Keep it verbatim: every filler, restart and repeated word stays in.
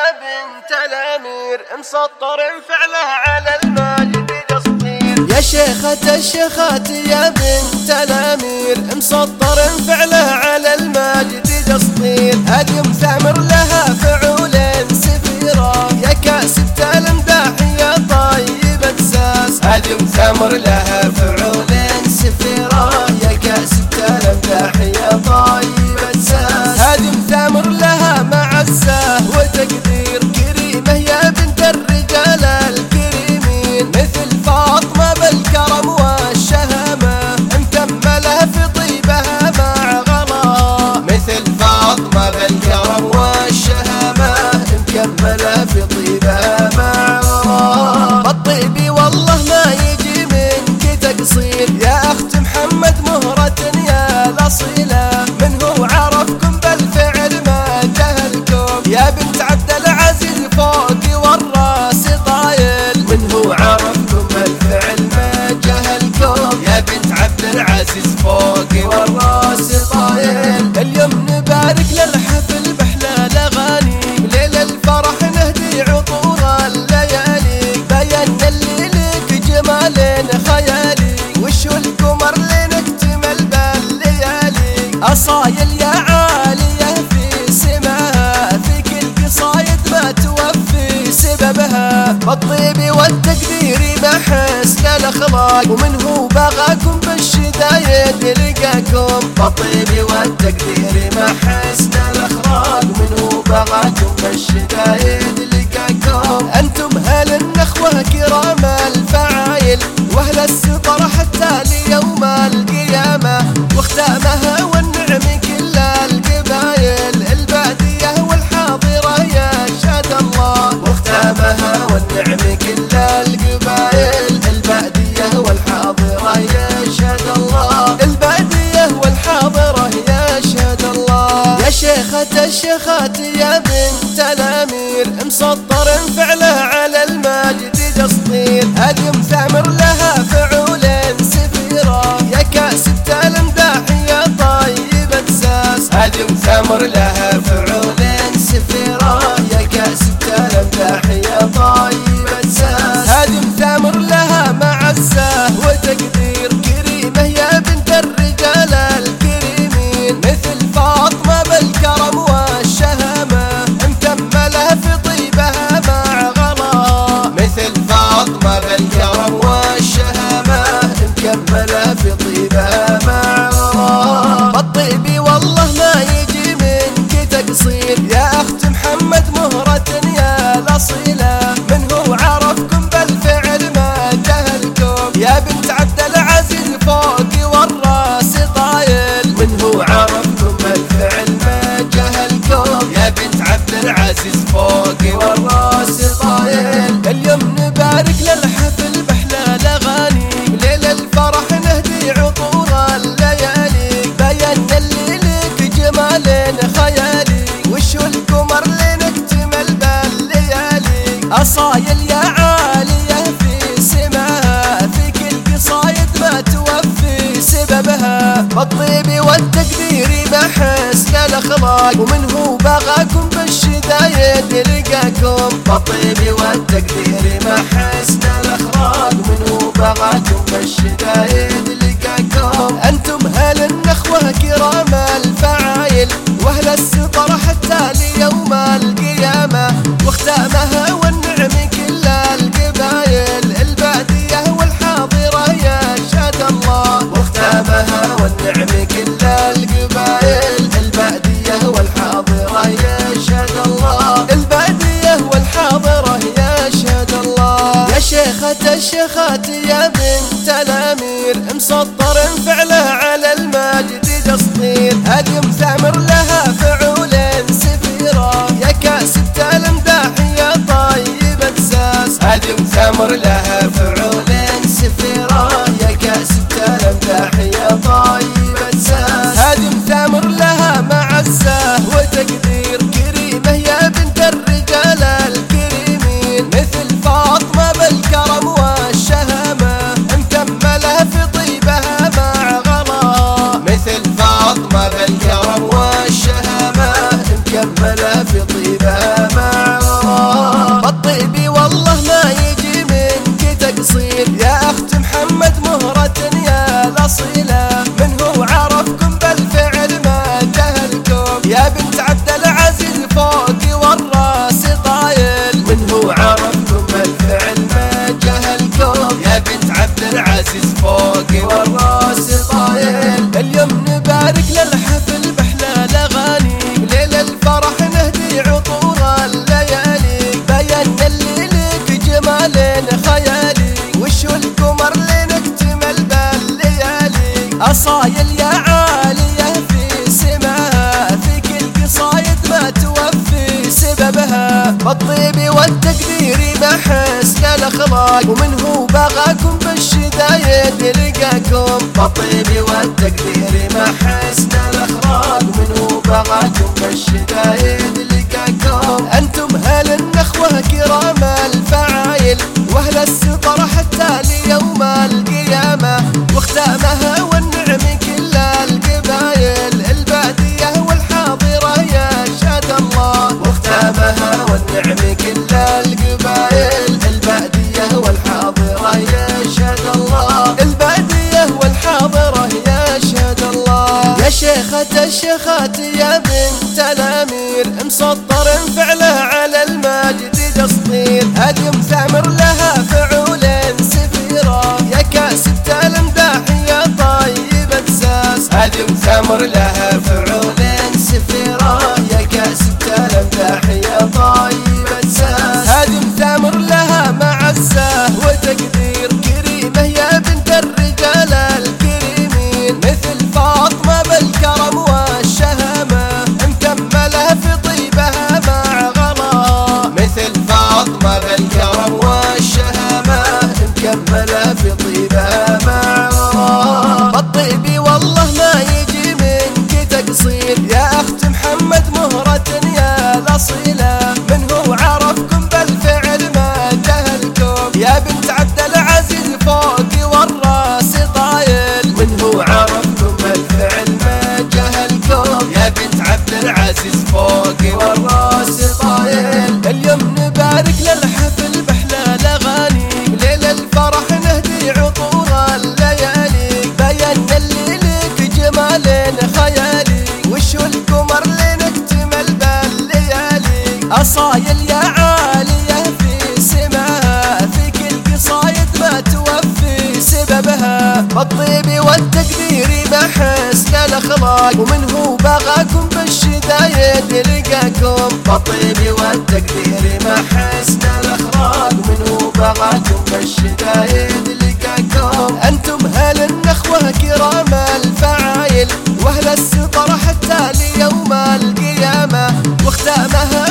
بنت الأمير مسطر فعله على الماجد قصدير. يا شيخة الشيخات يا بنت الأمير مسطر فعله على الماجد قصدير. اليوم ثامر لها فعولين سفيرة يا كاسبة الامداح يا طيب الساس. اليوم ثامر لها فعولين سفيرة يا كاسبة الامداح يا طيب الساس. اليوم ثامر لها معزة وتقدير كريمة يا بنت الرجال الكريمين مثل فاطمة بالكرم والشهامة مكملة في طيبها مع غلا. مثل فاطمة بالكرم والشهامة مكملة في طيبها مع غلا. بالطيب والله ما يجي منك تقصير يا أخت محمد مهرة يا الأصيلة. من هو عرفكم بالفعل ما جهلكم يا بنت عبد العزيز فوقي والراس طايل. من هو عرفكم بالفعل ما جهلكم يا بنت عبد العزيز فوقي والراس طايل. اليوم نبارك للحفل بحلال أغاني ليل الفرح نهدي عطور الليالي. بين اللي لك جمال خيالي وشو القمر لنكتمل بالليالي. أصايل يا عالية في سماها في كل قصايد ما توفي سببها. بالطيب والتقدير ما حسن الأخلاق ومن هو بغاكم بالشدايد لقاكم. بالطيب والتقدير ما حسن الأخلاق ومن هو بغاكم بالشدايد لقاكم. أنتم هل النخوة كرام الفعايل وأهل السطر حتى ليوم القيامة واختامها والنعم كل القبايل. البادية والحاضرة يشهد الله واختامها والنعم كل القبايل. البادية والحاضرة يشهد الله. البادية والحاضرة يشهد الله. يا شيخة الشيخات يا بنت الأمير مسطر فعله على الماجد قصدير. اليوم ثامر لها فعولين سفيرة يا كاسبة الامداح يا طيب الساس. اليوم ثامر لها فعولين سفيرة يا كاسبة الامداح يا طيب الساس. اليوم ثامر لها معزة وتقدير كريمة يا بنت الرجال الكريمين مثل فاطمة بالكرم والشهامة مكملة في طيبها مع غلا. مثل فاطمة بالكرم والشهامة مكملة في طيبها مع غلا. بالطيب والله ما يجي منك تقصير يا أخت محمد مهرة يا الأصيلة. من هو عرفكم بالفعل ما جهلكم يا بنت عبد العزيز فوقي والراس طايل. من هو عرفكم بالفعل ما جهلكم يا بنت عبد العزيز فوقي والراس طايل. اليوم نبارك للحفل بحلال أغاني ليل الفرح نهدي عطور الليالي. بين اللي لك جمال خيالي وشو القمر لنكتمل بالليالي. أصايل يا عالية في سماها في كل قصايد ما توفي سببها. بالطيب والتقدير ما حسن الأخلاق ومن هو بغاكم بالشدايد لقاكم. بالطيب والتقدير ما حسن الأخلاق ومن هو بغاكم بالشدايد لقاكم. أنتم هل النخوة كرام الفعايل وأهل السطر حتى ليوم القيامة واختامها والنعم كل القبايل. البادية والحاضرة يشهد الله واختامها والنعم كل القبايل. البادية والحاضرة يشهد الله. البادية والحاضرة يشهد الله. يا شيخة الشيخات يا بنت الأمير مسطر فعله على الماجد قصدير. اليوم ثامر لها فعولين سفيرة يا كاسبة الامداح يا طيب الساس. اليوم ثامر لها فعولين سفيرة يا كاسبة الامداح يا طيب الساس. اليوم ثامر لها معزة وتقدير كريمة يا بنت الرجال الكريمين مثل فاطمة بالكرم والشهامة مكملة في طيبها مع غلا. مثل فاطمة بالكرم والشهامة مكملة في طيبها مع غلا. العزيز فوقي والراس طايل. اليوم نبارك للحفل بأحلى الأغاني، ليل الفرح نهدي عطور الليالي، بينا اللي لك جمال خيالي، وشو القمر لنكتمل بالليالي. أصايل يا عالية في سماها، في كل قصايد ما توفي سببها، بالطيب والتقدير ما حسن الأخلاق، ومن هو بغاكم بالشدايد لقاكم. بالطيب والتقدير ما حسن الأخلاق، ومن هو بغاكم بالشدايد لقاكم. أنتم هل النخوة كرام الفعايل، وأهل الستر حتى ليوم القيامة، واختامها والنعم كل القبايل، البادية والحاضرة يشهد الله. واختامها والنعم كل القبايل، البادية والحاضرة يشهد الله. البادية والحاضرة يشهد الله. يا شيخة الشيخات يا بنت الأمير، مسطر فعله على المجد قصدير، اليوم ثامر لها فعول سفيرة، يا كاسبة الامداح يا طيب الساس. اليوم ثامر لها فعول سفيرة، يا كاسبة الامداح يا طيب الساس. اليوم ثامر لها معزة وتقدير، كريمة يا بنت الرجال الكريمين، مثل فاطمة بالكرم والشهامة، مكملة في طيبها مع غلا. مثل فاطمة بالكرم والشهامة، مكملة في طيبها مع غلا. بالطيب والله ما يجي منك تقصير، يا أخت محمد مهرة يا الأصيلة، من هو عرفكم بالفعل ما جهلكم، يا بنت عبد العزيز فوقي والراس طايل. من هو عرفكم بالفعل ما جهلكم، يا بنت عبد العزيز فوقي والراس طايل. اليوم نبارك للحفل بأحلى الأغاني، ليل الفرح نهدي عطور الليالي، بينا اللي لك جمال خيالي، وشو القمر لنكتمل بالليالي. أصايل يا عالية في سماها، في كل قصايد ما توفي سببها، بالطيب والتقدير ما حسن الأخلاق، ومن هو بغاكم بالشدايد لقاكم. بالطيب والتقدير ما حسن الأخلاق، ومن هو بغاكم بالشدايد لقاكم. أنتم هل النخوة كرام الفعايل، وأهل الستر حتى ليوم القيامة، واختامها